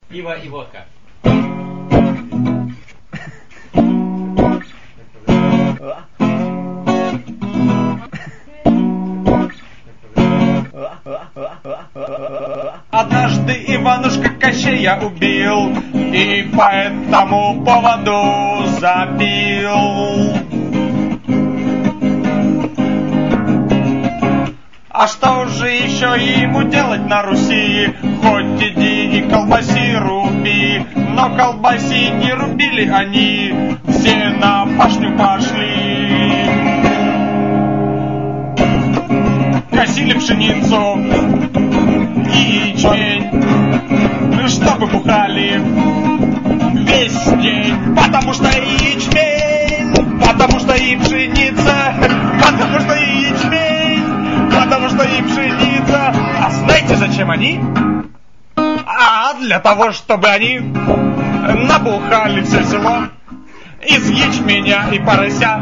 Пиво и водка. Однажды Иванушка Кощея убил и по этому поводу забил. А что же еще ему делать на Руси? Хоть иди и колбаси руби. Но колбаси не рубили они, все на пашню пошли. Косили пшеницу и ячмень, чтобы бухали весь день. Потому что и ячмень, потому что и пшеница, потому что и ячмень, потому что и пшеница. А знаете, зачем они? А для того, чтобы они набухали все село из ячменя и порося.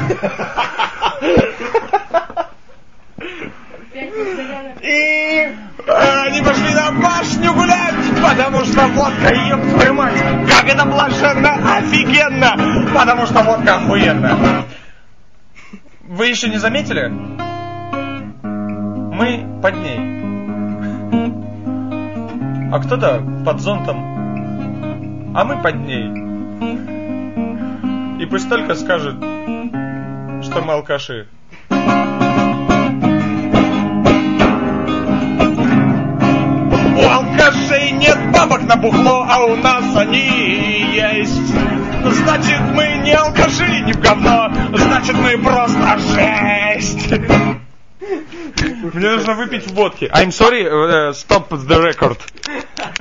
И они пошли на башню гулять, потому что водка, ёб твою мать, как это блаженно, офигенно, потому что водка охуенная. Вы еще не заметили? Мы под ней. А кто-то под зонтом, а мы под ней. И пусть только скажет, что мы алкаши. У алкашей нет бабок на бухло, а у нас они есть. Значит, мы не алкаши, не в говно, значит, мы просто жесть. Мне нужно выпить водки. I'm sorry, stop the record.